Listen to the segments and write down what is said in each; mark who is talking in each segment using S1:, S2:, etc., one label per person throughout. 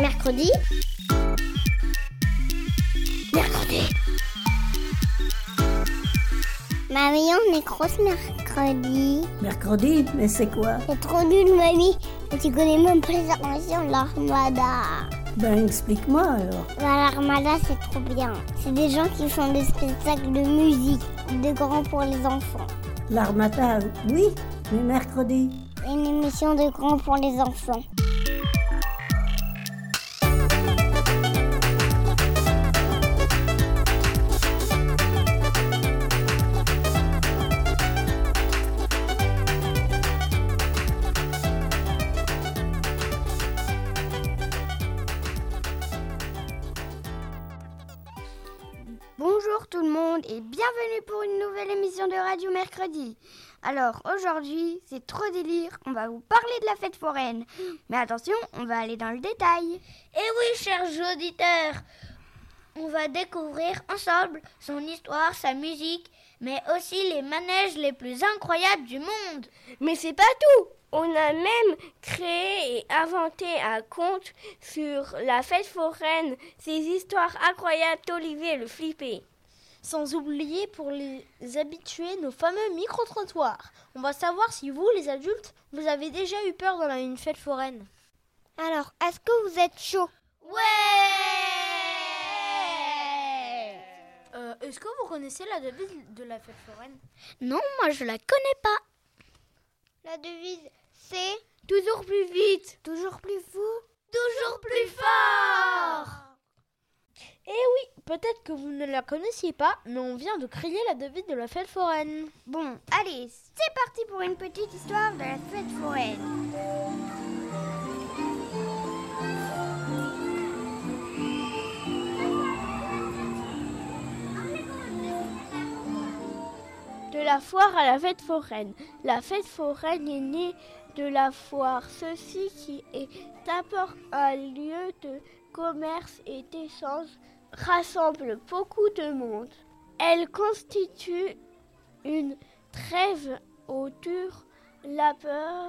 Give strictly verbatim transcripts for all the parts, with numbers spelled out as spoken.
S1: Mercredi. Mercredi. Mamie, on est grosse mercredi.
S2: Mercredi? Mais c'est quoi?
S1: C'est trop nul, mamie. Et tu connais même pas les armations de l'Armada.
S2: Ben, explique-moi alors.
S1: Bah, l'Armada, c'est trop bien. C'est des gens qui font des spectacles de musique, de grands pour les enfants.
S2: L'Armada, oui, mais mercredi.
S1: Une émission de grands pour les enfants.
S3: Bonjour tout le monde et bienvenue pour une nouvelle émission de Radio Mercredi. Alors aujourd'hui, c'est trop délire, on va vous parler de la fête foraine. Mais attention, on va aller dans le détail.
S4: Et oui, chers auditeurs, on va découvrir ensemble son histoire, sa musique, mais aussi les manèges les plus incroyables du monde.
S5: Mais c'est pas tout! On a même créé et inventé un conte sur la fête foraine, ces histoires incroyables d'Olivier le Flippé.
S6: Sans oublier pour les habitués nos fameux micro-trottoirs. On va savoir si vous, les adultes, vous avez déjà eu peur dans une fête foraine.
S1: Alors, est-ce que vous êtes chaud?
S4: Ouais!
S6: euh, Est-ce que vous connaissez la devise de la fête foraine?
S4: Non, moi je la connais pas.
S1: La devise, c'est
S5: toujours plus vite,
S1: toujours plus fou,
S4: toujours plus fort.
S6: Eh oui, peut-être que vous ne la connaissiez pas, mais on vient de créer la devise de la fête foraine.
S3: Bon, allez, c'est parti pour une petite histoire de la fête foraine.
S5: De la foire à la fête foraine. La fête foraine est née de la foire. Ceci qui est d'abord un lieu de commerce et d'échange rassemble beaucoup de monde. Elle constitue une trêve au dur labeur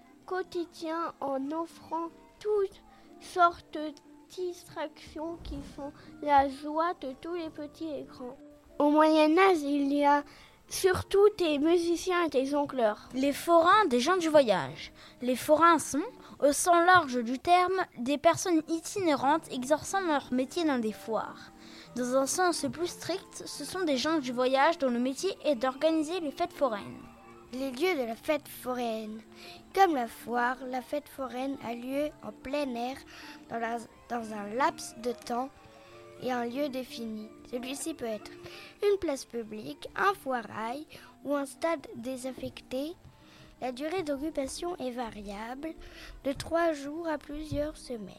S5: quotidien en offrant toutes sortes de distractions qui font la joie de tous les petits et grands. Au Moyen-Âge, il y a surtout des musiciens et des jongleurs.
S6: Les forains, des gens du voyage. Les forains sont, au sens large du terme, des personnes itinérantes exerçant leur métier dans des foires. Dans un sens plus strict, ce sont des gens du voyage dont le métier est d'organiser les fêtes foraines.
S3: Les lieux de la fête foraine. Comme la foire, la fête foraine a lieu en plein air dans, la, dans un laps de temps et un lieu défini. Celui-ci peut être une place publique, un foirail ou un stade désaffecté. La durée d'occupation est variable, de trois jours à plusieurs semaines.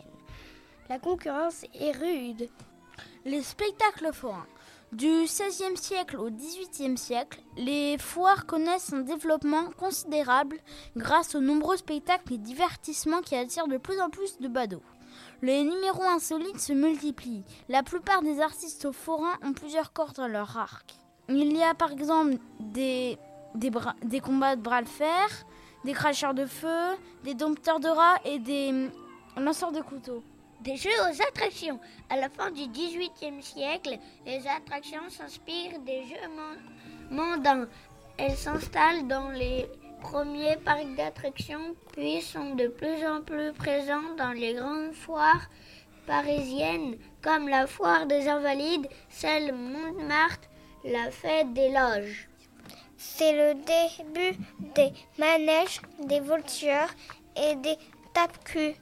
S3: La concurrence est rude.
S6: Les spectacles forains. Du seizième siècle au dix-huitième siècle, les foires connaissent un développement considérable grâce aux nombreux spectacles et divertissements qui attirent de plus en plus de badauds. Les numéros insolites se multiplient. La plupart des artistes forains ont plusieurs cordes dans leur arc. Il y a par exemple des, des, bras, des combats de bras de fer, des cracheurs de feu, des dompteurs de rats et des lanceurs de couteaux.
S4: Des jeux aux attractions. À la fin du dix-huitième siècle, les attractions s'inspirent des jeux mondains. Elles s'installent dans les premiers parcs d'attractions, puis sont de plus en plus présentes dans les grandes foires parisiennes, comme la foire des Invalides, celle Montmartre, la fête des loges.
S1: C'est le début des manèges, des voltigeurs et des tape-culs.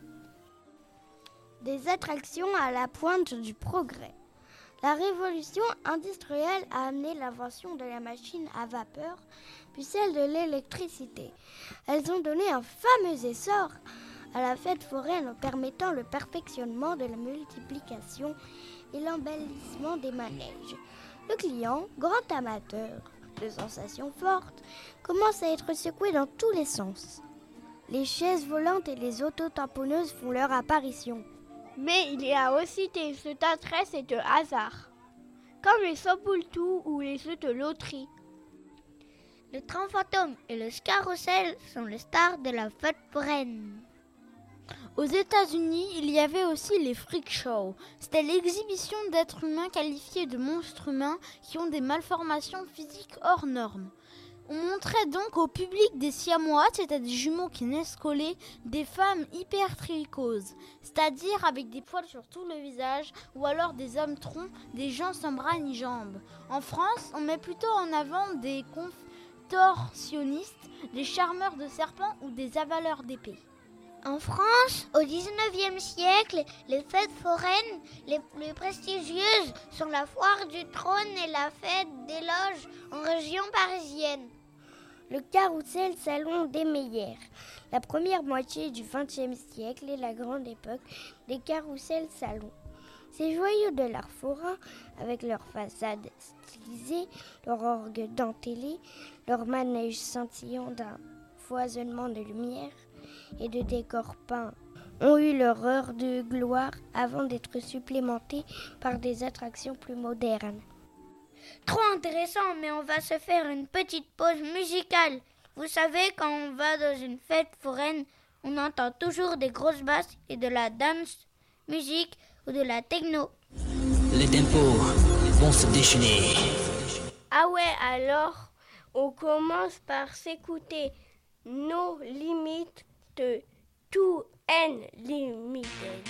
S3: Des attractions à la pointe du progrès. La révolution industrielle a amené l'invention de la machine à vapeur, puis celle de l'électricité. Elles ont donné un fameux essor à la fête foraine en permettant le perfectionnement de la multiplication et l'embellissement des manèges. Le client, grand amateur de sensations fortes, commence à être secoué dans tous les sens. Les chaises volantes et les auto-tamponneuses font leur apparition.
S5: Mais il y a aussi des jeux d'adresse et de hasard, comme les Soboultou ou les jeux de loterie.
S4: Le train fantôme et le carrousel sont les stars de la fête foraine.
S6: Aux États-Unis, il y avait aussi les freak shows. C'était l'exhibition d'êtres humains qualifiés de monstres humains qui ont des malformations physiques hors normes. On montrait donc au public des siamois, c'est-à-dire des jumeaux qui naissent collés, des femmes hypertrichoses, c'est-à-dire avec des poils sur tout le visage, ou alors des hommes troncs, des gens sans bras ni jambes. En France, on met plutôt en avant des contorsionnistes, des charmeurs de serpents ou des avaleurs d'épées.
S4: En France, au dix-neuvième siècle, les fêtes foraines les plus prestigieuses sont la foire du trône et la fête des loges en région parisienne.
S3: Le carrousel salon des Meyères. La première moitié du vingtième siècle est la grande époque des carrousels salons. Ces joyaux de l'art forain, avec leurs façades stylisées, leur orgue dentelé, leur manège scintillant d'un foisonnement de lumière et de décors peints, ont eu leur heure de gloire avant d'être supplémentés par des attractions plus modernes.
S4: Trop intéressant, mais on va se faire une petite pause musicale. Vous savez, quand on va dans une fête foraine, on entend toujours des grosses basses et de la dance music ou de la techno.
S7: Les tempos vont se déchaîner.
S5: Ah ouais, alors on commence par s'écouter No Limit de two Unlimited.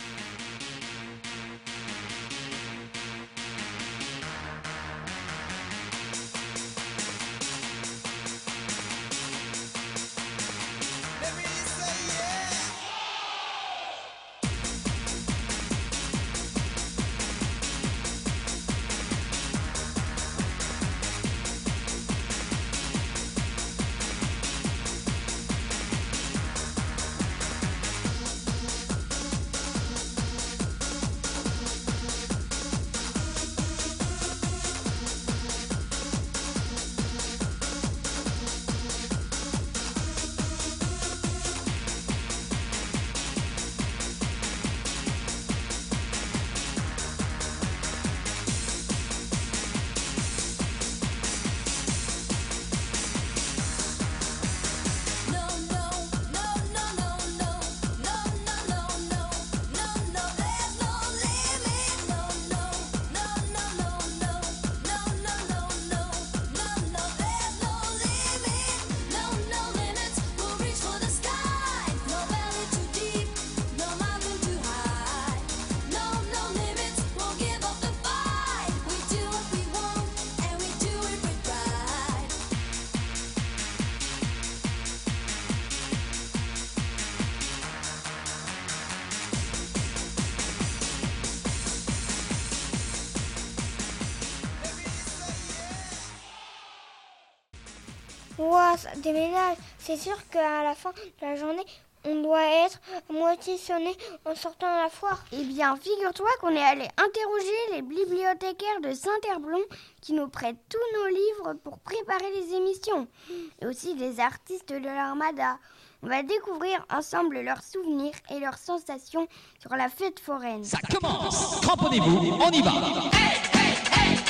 S1: Ouah, ça déménage. C'est sûr qu'à la fin de la journée, on doit être à moitié sonné en sortant de la foire.
S3: Eh bien, figure-toi qu'on est allé interroger les bibliothécaires de Saint-Herblon qui nous prêtent tous nos livres pour préparer les émissions. Et aussi des artistes de l'Armada. On va découvrir ensemble leurs souvenirs et leurs sensations sur la fête foraine.
S7: Ça commence. Cramponnez-vous, on y va. Hey, hey, hey.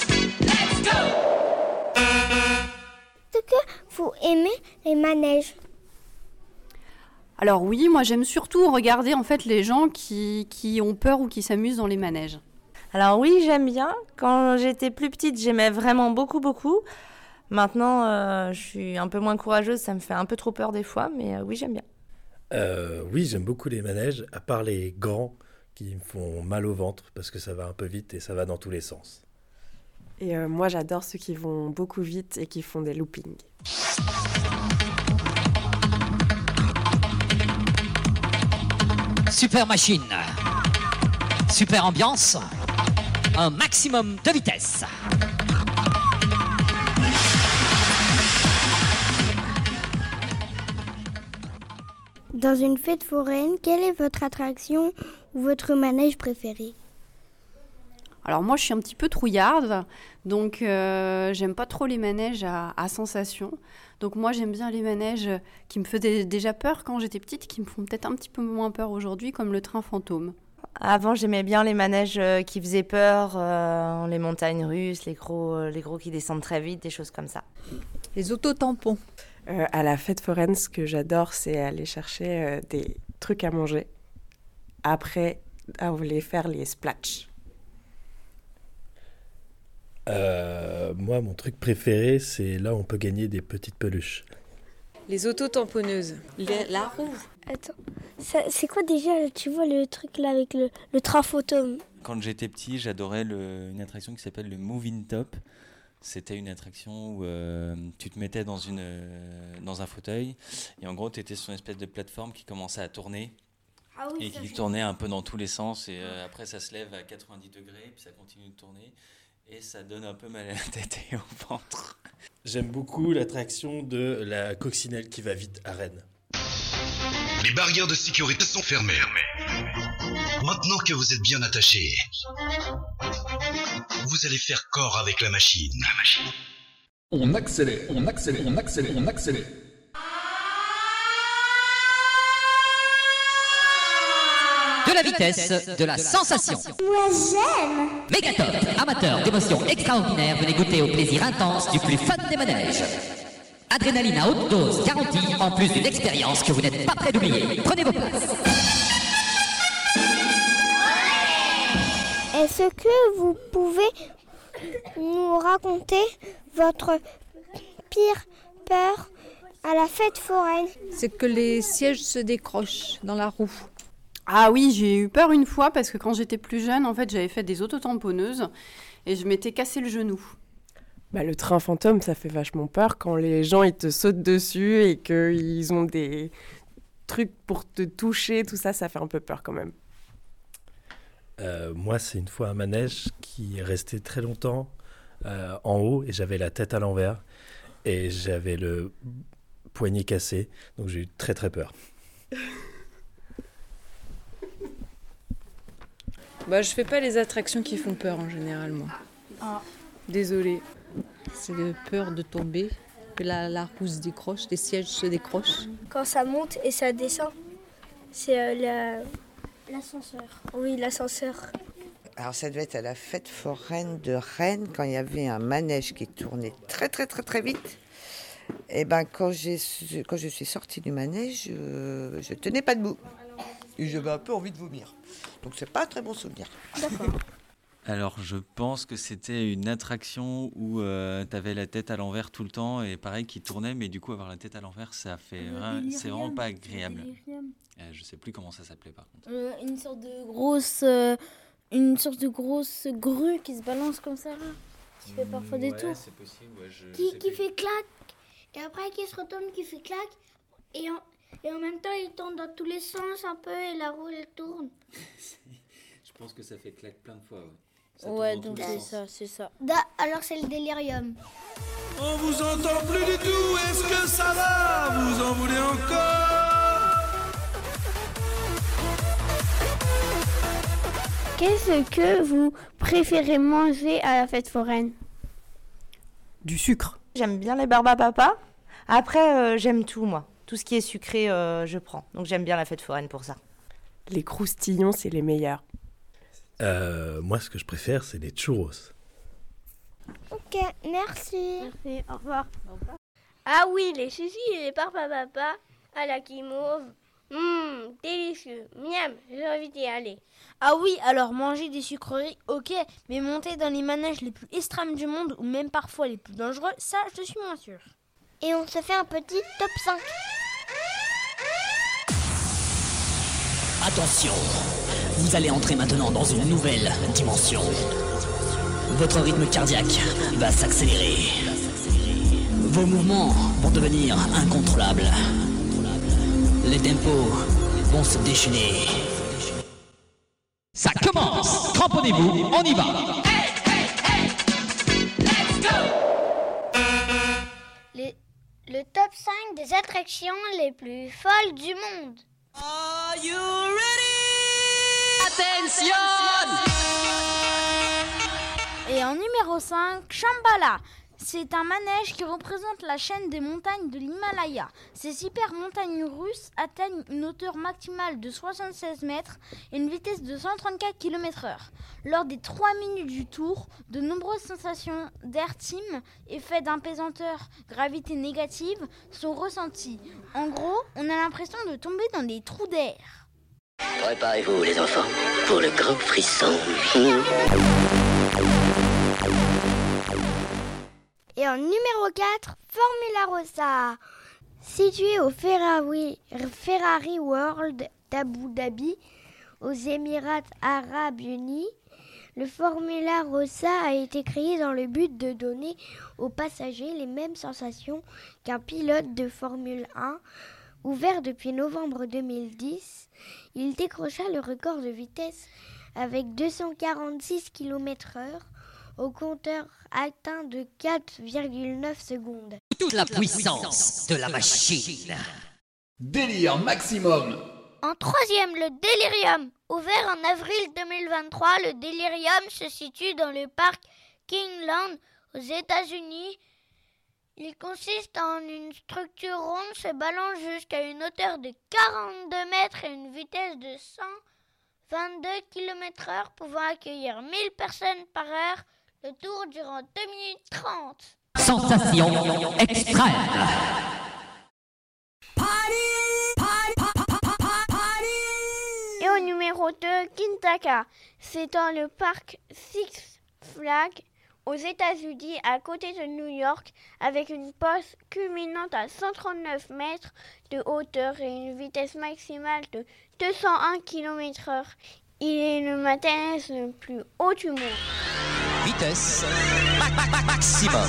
S7: Let's go.
S1: Est-ce que vous aimez les manèges ?
S8: Alors oui, moi j'aime surtout regarder en fait les gens qui, qui ont peur ou qui s'amusent dans les manèges.
S9: Alors oui, j'aime bien. Quand j'étais plus petite, j'aimais vraiment beaucoup, beaucoup. Maintenant, euh, je suis un peu moins courageuse, ça me fait un peu trop peur des fois, mais euh, oui, j'aime bien.
S10: Euh, oui, j'aime beaucoup les manèges, à part les grands qui me font mal au ventre parce que ça va un peu vite et ça va dans tous les sens.
S11: Et euh, moi, j'adore ceux qui vont beaucoup vite et qui font des loopings.
S7: Super machine, super ambiance, un maximum de vitesse.
S3: Dans une fête foraine, quelle est votre attraction ou votre manège préféré ?
S8: Alors moi je suis un petit peu trouillarde, donc euh, j'aime pas trop les manèges à, à sensations. Donc moi j'aime bien les manèges qui me faisaient déjà peur quand j'étais petite, qui me font peut-être un petit peu moins peur aujourd'hui, comme le train fantôme.
S9: Avant j'aimais bien les manèges qui faisaient peur, euh, les montagnes russes, les gros, les gros qui descendent très vite, des choses comme ça.
S12: Les autotampons.
S11: Euh, à la fête foraine, ce que j'adore, c'est aller chercher euh, des, trucs à manger. Après, on voulait faire les splatchs.
S10: Euh, moi, mon truc préféré, c'est là où on peut gagner des petites peluches.
S12: Les auto-tamponneuses. Les- la roue.
S5: Attends, ça- c'est quoi déjà, tu vois, le truc là avec le, le trafotome?
S13: Quand j'étais petit, j'adorais le- une attraction qui s'appelle le Moving Top. C'était une attraction où euh, tu te mettais dans, une, euh, dans un fauteuil et en gros, tu étais sur une espèce de plateforme qui commençait à tourner
S5: Ah oui,
S13: et
S5: ça,
S13: qui
S5: je-
S13: tournait un peu dans tous les sens. Et euh, après, ça se lève à quatre-vingt-dix degrés, puis ça continue de tourner et ça donne un peu mal à la tête et au ventre.
S10: J'aime beaucoup l'attraction de la coccinelle qui va vite à Rennes.
S14: Les barrières de sécurité sont fermées. Maintenant que vous êtes bien attachés, vous allez faire corps avec la machine. La machine.
S7: On accélère, on accélère, on accélère, on accélère.
S15: De la vitesse, de la sensation.
S1: Moi j'aime.
S15: Mégatop, amateur d'émotions extraordinaires, venez goûter au plaisir intense du plus fun des manèges. Adrénaline à haute dose garantie, en plus d'une expérience que vous n'êtes pas prêt d'oublier. Prenez vos places.
S1: Est-ce que vous pouvez nous raconter votre pire peur à la fête foraine?
S12: C'est que les sièges se décrochent dans la roue.
S8: Ah oui, j'ai eu peur une fois parce que quand j'étais plus jeune, en fait, j'avais fait des autotamponneuses et je m'étais cassé le genou.
S11: Bah, le train fantôme, ça fait vachement peur quand les gens ils te sautent dessus et qu'ils ont des trucs pour te toucher, tout ça, ça fait un peu peur quand même.
S10: Euh, moi, c'est une fois un manège qui est resté très longtemps euh, en haut et j'avais la tête à l'envers et j'avais le poignet cassé, donc j'ai eu très très peur.
S12: Bah, je fais pas les attractions qui font peur en général, moi.
S5: Ah.
S12: Désolée. C'est de peur de tomber, que la, la roue se décroche, les sièges se décrochent.
S5: Quand ça monte et ça descend, c'est euh, la... l'ascenseur. Oui, l'ascenseur.
S16: Alors ça devait être à la fête foraine de Rennes, quand il y avait un manège qui tournait très très très très vite. Et ben quand, j'ai, quand je suis sortie du manège, je, je tenais pas debout. Et j'avais un peu envie de vomir. Donc c'est pas un très bon souvenir.
S5: D'accord.
S13: Alors, je pense que c'était une attraction où euh, tu avais la tête à l'envers tout le temps et pareil, qui tournait, mais du coup, avoir la tête à l'envers, ça fait
S6: Le
S13: vra-
S6: délirium,
S13: c'est vraiment pas agréable.
S6: le délirium.
S13: Euh, je sais plus comment ça s'appelait par contre.
S6: Euh, une sorte de grosse, euh, une sorte de grosse grue qui se balance comme ça, là, qui fait parfois des
S13: Ouais,
S6: tours.
S13: c'est possible, ouais, je
S4: Qui,
S13: sais
S4: qui
S13: plus.
S4: fait clac, et après qui se retourne, qui fait clac, et en, et en même temps il tourne dans tous les sens un peu, et la roue elle tourne.
S13: Je pense que ça fait clac plein de fois, ouais. Ça
S6: Ouais,
S13: tourne dans
S6: donc
S13: tous les
S6: c'est
S13: sens.
S6: ça, c'est ça.
S4: Da, alors c'est le délirium.
S17: On vous entend plus du tout, est-ce que ça va? Vous en voulez encore?
S5: Qu'est-ce que vous préférez manger à la fête foraine?
S9: Du sucre. J'aime bien les barbes à papa. Après, euh, j'aime tout, moi. Tout ce qui est sucré, euh, je prends. Donc j'aime bien la fête foraine pour ça.
S11: Les croustillons, c'est les meilleurs.
S10: Euh, moi, ce que je préfère, c'est les churros.
S1: Ok, merci.
S5: Merci, au revoir. Ah oui, les sushis et les barbes à papa à la guimauve. Hum, délicieux. Miam, j'ai envie d'y aller.
S6: Ah oui, alors manger des sucreries, ok, mais monter dans les manèges les plus extrêmes du monde, ou même parfois les plus dangereux, ça, je suis moins sûre.
S1: Et on se fait un petit top cinq.
S15: Attention, vous allez entrer maintenant dans une nouvelle dimension. Votre rythme cardiaque va s'accélérer. Vos mouvements vont devenir incontrôlables. Les tempos vont se déchaîner.
S7: Ça commence. Cramponnez-vous, on y va.
S4: Les, le top cinq des attractions les plus folles du monde.
S15: Are you ready? Attention!
S6: Et en numéro cinq, Shambhala. C'est un manège qui représente la chaîne des montagnes de l'Himalaya. Ces hyper montagnes russes atteignent une hauteur maximale de soixante-seize mètres et une vitesse de cent trente-quatre kilomètres heure. Lors des trois minutes du tour, de nombreuses sensations d'airtime, effet d'apesanteur, gravité négative, sont ressenties. En gros, on a l'impression de tomber dans des trous d'air.
S15: Préparez-vous les enfants pour le grand frisson.
S3: Et en numéro quatre, Formula Rossa. Situé au Ferrari, Ferrari World d'Abu Dhabi, aux Émirats Arabes Unis, le Formula Rossa a été créé dans le but de donner aux passagers les mêmes sensations qu'un pilote de Formule un. Ouvert depuis novembre deux mille dix, il décrocha le record de vitesse avec deux cent quarante-six kilomètres heure au compteur atteint de quatre virgule neuf secondes.
S15: Toute la puissance de la machine.
S7: Délire maximum.
S4: En troisième, le Delirium. Ouvert en avril deux mille vingt-trois, le Delirium se situe dans le parc Kingland aux États-Unis. Il consiste en une structure ronde se balance jusqu'à une hauteur de quarante-deux mètres et une vitesse de cent vingt-deux kilomètres heure, pouvant accueillir mille personnes par heure, le tour durant deux minutes trente.
S15: Sensation extrême.
S5: Et au numéro deux, Kintaka. C'est dans le parc Six Flags aux États-Unis, à côté de New York, avec une poste culminante à cent trente-neuf mètres de hauteur et une vitesse maximale de deux cent un kilomètres heure. Il est le manège le plus haut du monde.
S15: Vitesse maximum.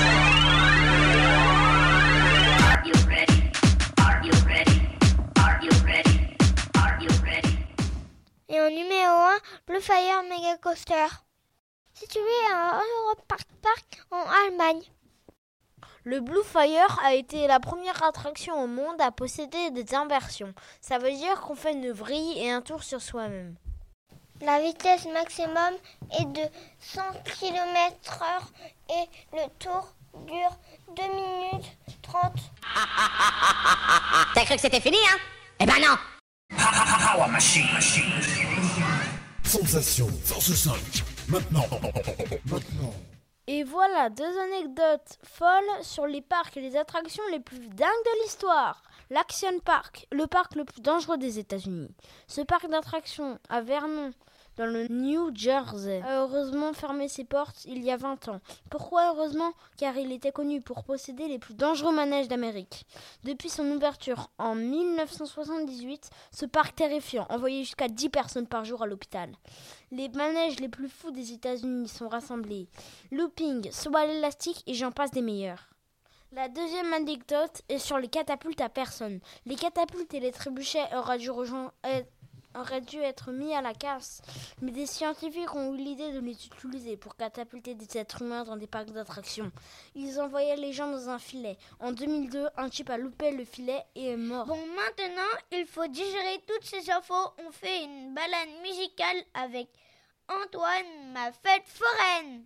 S1: Et au numéro un, Blue Fire Mega Coaster. Situé à Europark Park en Allemagne.
S6: Le Blue Fire a été la première attraction au monde à posséder des inversions. Ça veut dire qu'on fait une vrille et un tour sur soi-même.
S1: La vitesse maximum est de cent kilomètres heure et le tour dure deux minutes trente.
S15: T'as cru que c'était fini, hein? Eh ben non!
S7: Power machine, machine. Sensation, force cinq. Maintenant. Maintenant.
S6: Et voilà deux anecdotes folles sur les parcs et les attractions les plus dingues de l'histoire. L'Action Park, le parc le plus dangereux des États-Unis. Ce parc d'attractions à Vernon, dans le New Jersey, a heureusement fermé ses portes il y a vingt ans. Pourquoi heureusement? Car il était connu pour posséder les plus dangereux manèges d'Amérique. Depuis son ouverture en mille neuf cent soixante-dix-huit, ce parc terrifiant envoyait jusqu'à dix personnes par jour à l'hôpital. Les manèges les plus fous des États-Unis sont rassemblés. Looping, saut à l'élastique et j'en passe des meilleurs. La deuxième anecdote est sur les catapultes à personne. Les catapultes et les trébuchets auraient dû, rejoindre, auraient dû être mis à la casse, mais des scientifiques ont eu l'idée de les utiliser pour catapulter des êtres humains dans des parcs d'attractions. Ils envoyaient les gens dans un filet. En deux mille deux, un type a loupé le filet et est mort.
S4: Bon, maintenant, il faut digérer toutes ces infos. On fait une balade musicale avec Antoine, ma fête foraine.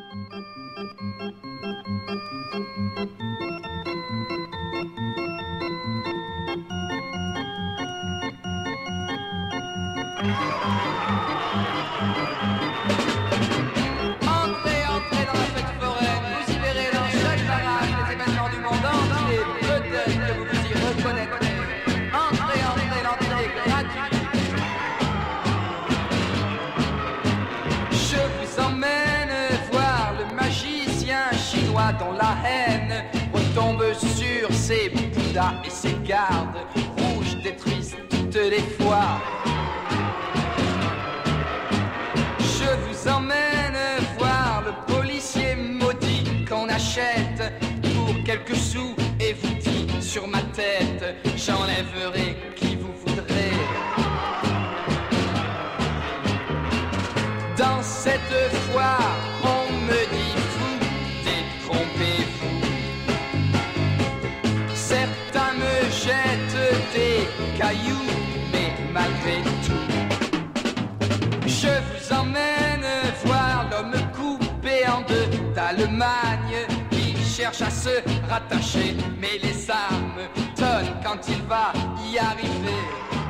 S18: Entrez, entrez dans la fête foraine, vous y verrez dans chaque barrage les événements du monde entier, peut-être que vous vous y reconnaîtrez. Entrez, entrez, l'entrée est gratuite. Je vous emmène voir le magicien chinois dont la haine retombe sur ses bouddhas et ses gardes rouges détruisent toutes les fois. Je vous emmène voir le policier maudit qu'on achète pour quelques sous et vous dit sur ma tête, j'enlèverai qui vous voudrez. Dans cette foire, on me dit vous, détrompez-vous. Certains me jettent des cailloux, mais malgré tout, je vous emmène voir l'homme coupé en deux d'Allemagne. cherche à se rattacher, mais les armes tonnent quand il va y arriver.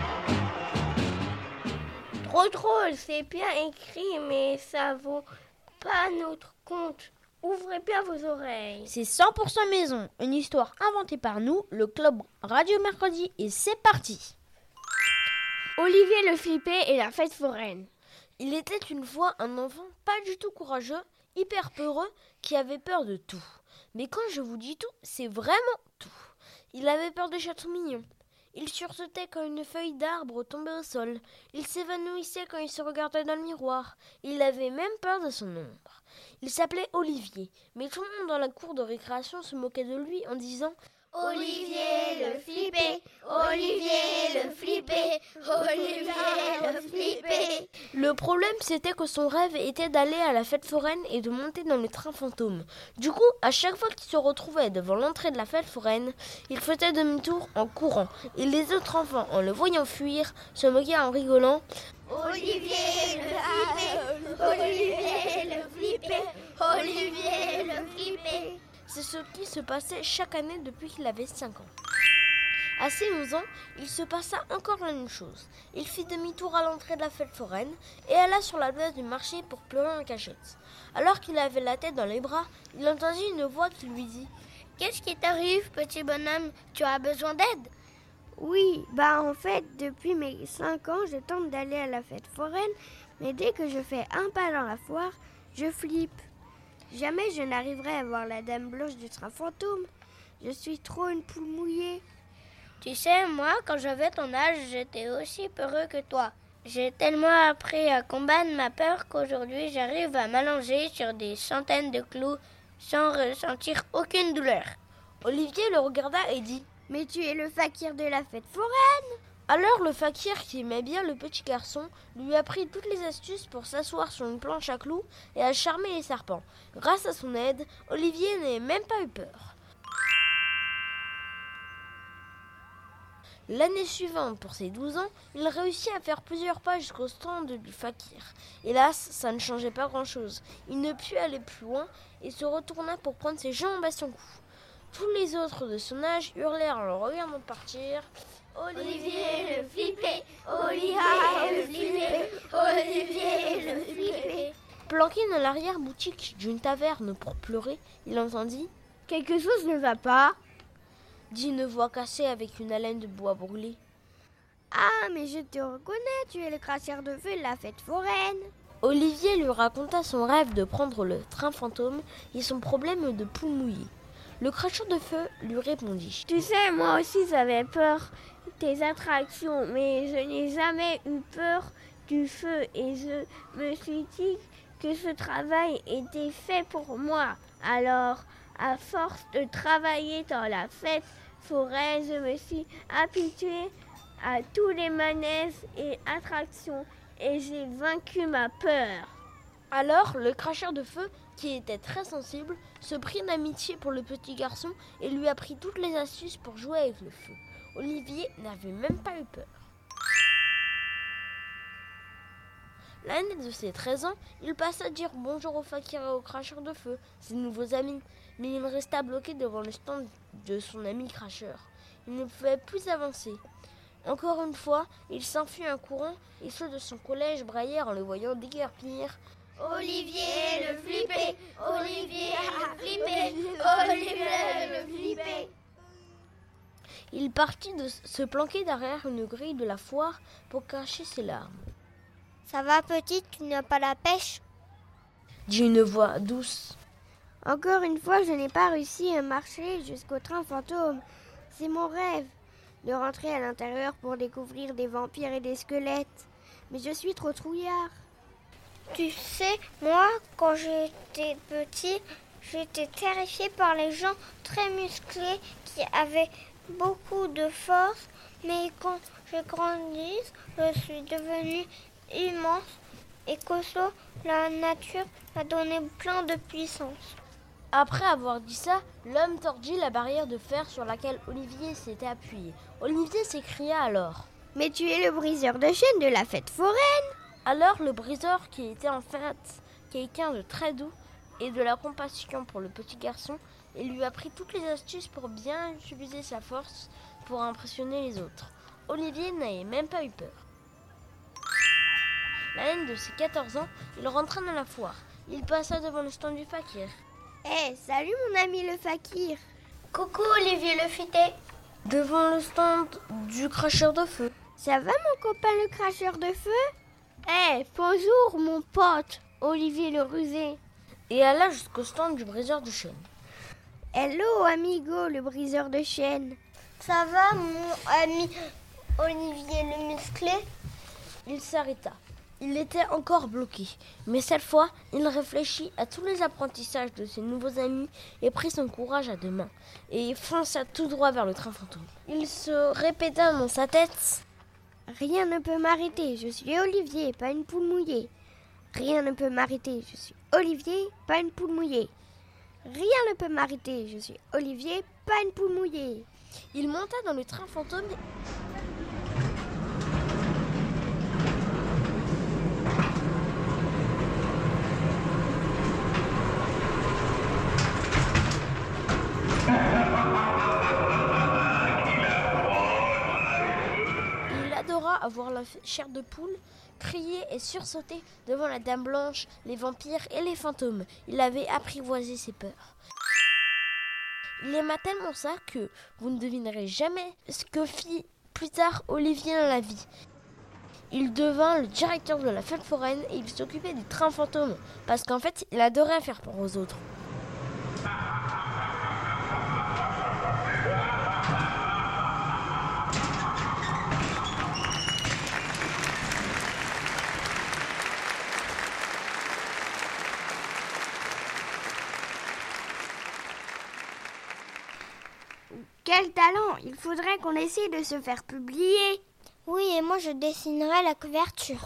S5: Trop drôle, c'est bien écrit, mais ça vaut pas notre compte. Ouvrez bien vos oreilles.
S6: C'est cent pour cent maison, une histoire inventée par nous, le club Radio Mercredi, et c'est parti.
S5: Olivier le flippé et la fête foraine.
S6: Il était une fois un enfant pas du tout courageux, hyper peureux, qui avait peur de tout. Mais quand je vous dis tout, c'est vraiment tout. Il avait peur des châteaux mignons. Il sursautait quand une feuille d'arbre tombait au sol. Il s'évanouissait quand il se regardait dans le miroir. Il avait même peur de son ombre. Il s'appelait Olivier, mais tout le monde dans la cour de récréation se moquait de lui en disant «
S4: Olivier le flippé, Olivier le flippé, Olivier le flippé ».
S6: Le problème, c'était que son rêve était d'aller à la fête foraine et de monter dans le train fantôme. Du coup, à chaque fois qu'il se retrouvait devant l'entrée de la fête foraine, il faisait demi-tour en courant. Et les autres enfants, en le voyant fuir, se moquaient en rigolant.
S4: Olivier le flippé, Olivier le flippé, Olivier le flippé.
S6: C'est ce qui se passait chaque année depuis qu'il avait cinq ans. À ses onze ans, il se passa encore la même chose. Il fit demi-tour à l'entrée de la fête foraine et alla sur la place du marché pour pleurer en cachette. Alors qu'il avait la tête dans les bras, il entendit une voix qui lui dit «
S4: Qu'est-ce qui t'arrive, petit bonhomme? Tu as besoin d'aide ?»
S3: Oui, bah en fait, depuis mes cinq ans, je tente d'aller à la fête foraine, mais dès que je fais un pas dans la foire, je flippe. Jamais je n'arriverai à voir la dame blanche du train fantôme. Je suis trop une poule mouillée.
S4: Tu sais, moi, quand j'avais ton âge, j'étais aussi peureux que toi. J'ai tellement appris à combattre ma peur qu'aujourd'hui, j'arrive à m'allonger sur des centaines de clous sans ressentir aucune douleur.
S6: Olivier le regarda et dit
S3: « Mais tu es le fakir de la fête foraine !»
S6: Alors le fakir, qui aimait bien le petit garçon, lui apprit toutes les astuces pour s'asseoir sur une planche à clous et à charmer les serpents. Grâce à son aide, Olivier n'avait même pas eu peur. L'année suivante, pour ses douze ans, il réussit à faire plusieurs pas jusqu'au stand du fakir. Hélas, ça ne changeait pas grand-chose. Il ne put aller plus loin et se retourna pour prendre ses jambes à son cou. Tous les autres de son âge hurlèrent en le regardant partir.
S4: Olivier le flippé, Olivier le flippé, Olivier le flippé.
S6: Planqué dans l'arrière-boutique d'une taverne pour pleurer, il entendit
S5: « Quelque chose ne va pas !»
S6: dit une voix cassée avec une haleine de bois brûlé.
S3: « Ah, mais je te reconnais, tu es le cracheur de feu de la fête foraine !»
S6: Olivier lui raconta son rêve de prendre le train fantôme et son problème de poule mouillée. Le cracheur de feu lui répondit.
S5: « Tu sais, moi aussi j'avais peur des attractions, mais je n'ai jamais eu peur du feu et je me suis dit que ce travail était fait pour moi. Alors, à force de travailler dans la fête foraine, je me suis habituée à tous les manèges et attractions et j'ai vaincu ma peur. »
S6: Alors, le cracheur de feu, qui était très sensible, se prit d'amitié pour le petit garçon et lui apprit toutes les astuces pour jouer avec le feu. Olivier n'avait même pas eu peur. L'année de ses treize ans, il passa dire bonjour au fakir et au cracheur de feu, ses nouveaux amis, mais il resta bloqué devant le stand de son ami cracheur. Il ne pouvait plus avancer. Encore une fois, il s'enfuit en courant et ceux de son collège braillèrent en le voyant déguerpir.
S4: Olivier le flippé, Olivier le flippé, Olivier le flippé.
S6: Il partit de se planquer derrière une grille de la foire pour cacher ses larmes.
S1: « Ça va, petite, tu n'as pas la pêche ?»
S6: dit une voix douce.
S3: Encore une fois, je n'ai pas réussi à marcher jusqu'au train fantôme. C'est mon rêve, de rentrer à l'intérieur pour découvrir des vampires et des squelettes. Mais je suis trop trouillard.
S1: Tu sais, moi, quand j'étais petit, j'étais terrifiée par les gens très musclés qui avaient beaucoup de force, mais quand j'ai grandi, je suis devenue immense et costaud. La nature m'a donné plein de puissance.
S6: Après avoir dit ça, l'homme tordit la barrière de fer sur laquelle Olivier s'était appuyé. Olivier s'écria alors.
S3: « Mais tu es le briseur de chaînes de la fête foraine !»
S6: Alors le briseur, qui était en fait quelqu'un de très doux,
S5: et de la compassion pour le petit garçon et lui apprit toutes les astuces pour bien utiliser sa force pour impressionner les autres. Olivier n'avait même pas eu peur. L'année de ses quatorze ans, il rentra dans la foire. Il passa devant le stand du fakir.
S3: Eh, hey, salut mon ami le fakir.
S4: Coucou Olivier le futé.
S5: Devant le stand du cracheur de feu.
S3: Ça va mon copain le cracheur de feu?
S5: Eh, hey, bonjour mon pote, Olivier le rusé. Et alla jusqu'au stand du briseur de chaînes.
S3: Hello amigo le briseur de chaînes.
S1: Ça va mon ami Olivier le musclé?
S5: Il s'arrêta. Il était encore bloqué, mais cette fois, il réfléchit à tous les apprentissages de ses nouveaux amis et prit son courage à deux mains et fonça tout droit vers le train fantôme. Il se répéta dans sa tête:
S3: rien ne peut m'arrêter, je suis Olivier, pas une poule mouillée. Rien ne peut m'arrêter, je suis Olivier, pas une poule mouillée. Rien ne peut m'arrêter, je suis Olivier, pas une poule mouillée.
S5: Il monta dans le train fantôme. Il adora avoir la chair de poule, crier et sursauter devant la Dame Blanche, les vampires et les fantômes. Il avait apprivoisé ses peurs. Il aima tellement ça que vous ne devinerez jamais ce que fit plus tard Olivier dans la vie. Il devint le directeur de la fête foraine et il s'occupait du train fantôme parce qu'en fait, il adorait faire peur aux autres.
S3: Quel talent! Il faudrait qu'on essaie de se faire publier.
S1: Oui, et moi je dessinerai la couverture.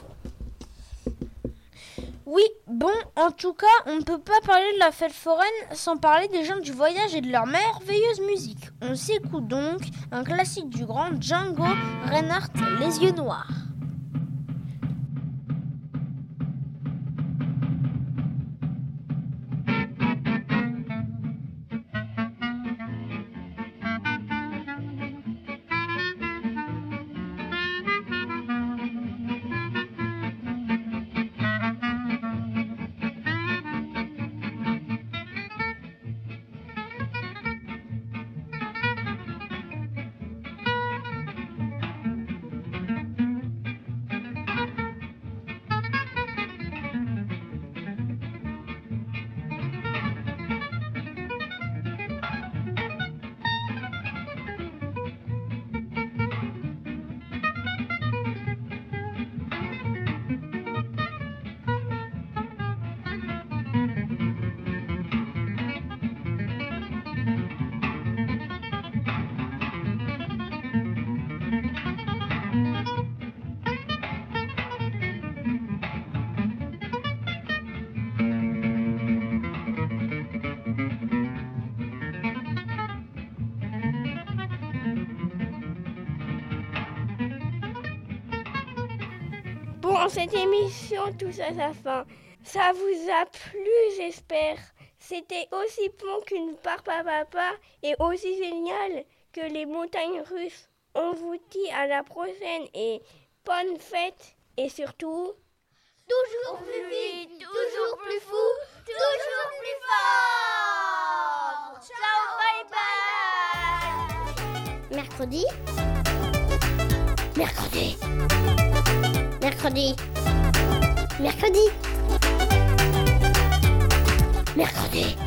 S6: Oui, bon, en tout cas, on ne peut pas parler de la fête foraine sans parler des gens du voyage et de leur merveilleuse musique. On s'écoute donc un classique du grand Django Reinhardt, Les yeux noirs.
S5: Bon, cette émission touche à sa fin. Ça vous a plu, j'espère. C'était aussi bon qu'une barbe à papa et aussi génial que les montagnes russes. On vous dit à la prochaine et bonne fête. Et surtout,
S3: toujours plus vite, toujours plus fou, toujours plus fort. Ciao, bye bye.
S1: Mercredi. Mercredi. Mercredi. Mercredi. Mercredi.